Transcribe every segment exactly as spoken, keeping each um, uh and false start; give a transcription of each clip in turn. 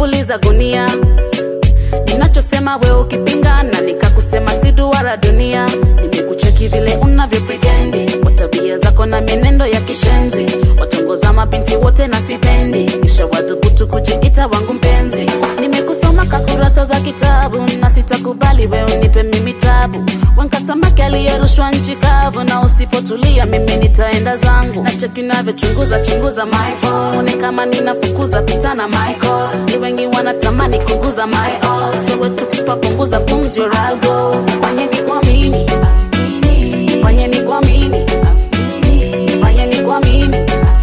kupuliza gunia. Ninachosema wewe ukipingana nikakusema si duara dunia. Nimekucheki vile unavyo pretendi, kwa tabia zako na menendo ya kishenzi. Watongoza mabinti wote na sipendi, kisha wadhubutu kujiita wangu mpenzi. Nimekusoma kakurasa za kitabu na sitakubali wewe unipe mimi tabu. Wanka samaki aliyerushwa nchi kavu, na usipotulia mimi nitaenda zangu. Na cheki navyo chunguza chunguza my phone, kama ninafukuza pita na my call. Ni wengi wanatamani kuguza my all, so wetu kipa punguza pumzi your I'll go. Fanye ni kwa mini, fanye ni kwa mini, fanye ni kwa mini,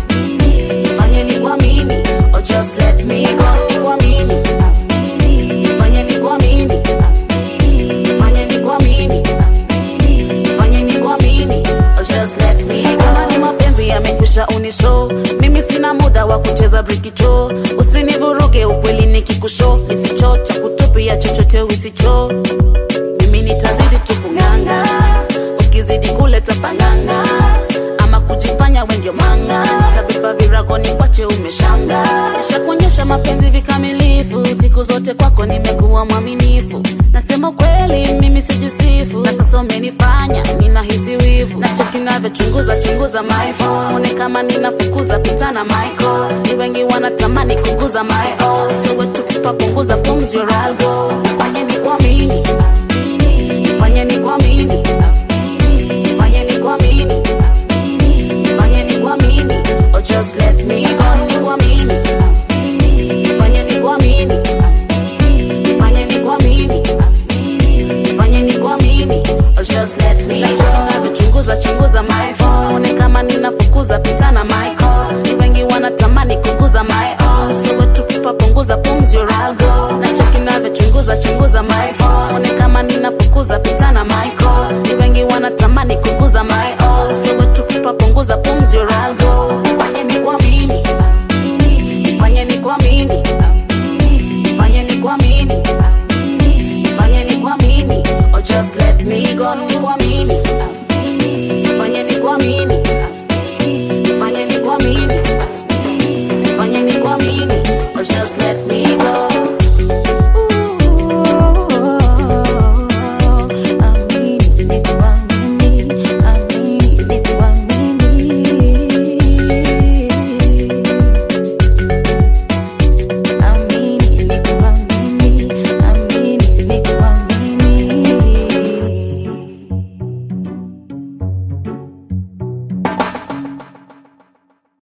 fanye ni kwa mini, or just let me go. Ni kwa mini, fanye ni kwa mini, fanye ni kwa mini, fanye ni kwa mini, or just let me go. Kama ni mapenzi yamekwisha unishow, mimi sina muda wa kucheza brikicho. Usinivuruge ukweli nikikushow, isicho cha kutupia chochote usicho. Mimi nitazidi tupunganga, ukizidi kuleta panganga, ama kujifanya wendio manga. Tabiba virago ni kwache umeshanga, nisha kuonyesha mapenzi vikamilifu. Siku zote kwako nimekuwa mwaminifu, nasema kweli mimi sijisifu. Na sasa umenifanya ninahisi wivu, na cheki navyo chunguza chunguza my phone, kama ninafukuza pita na my call. Ni wengi wanatamani kuguza my all, so wetu kipa punguza pumzi your I'll go. Fanye ni kwa mini, fanye ni kwa mini, fanye ni kwa mini, fanye ni kwa mini, or just let me go. Ni kwa mini, fanye ni kwa mini, fanye ni kwa mini, fanye ni kwa mini, or just let me go. Na chunguza chunguza my phone, kama ninafukuza pita na my call. Ni wengi wanatamani kuguza my all, so wetu kipa punguza pumzi your I'll go. Na cheki navyo chunguza chunguza my phone, kama ninafukuza pita na my call. Ni wengi wanatamani kuguza my all, so wetu kipa punguza pumzi your I'll go.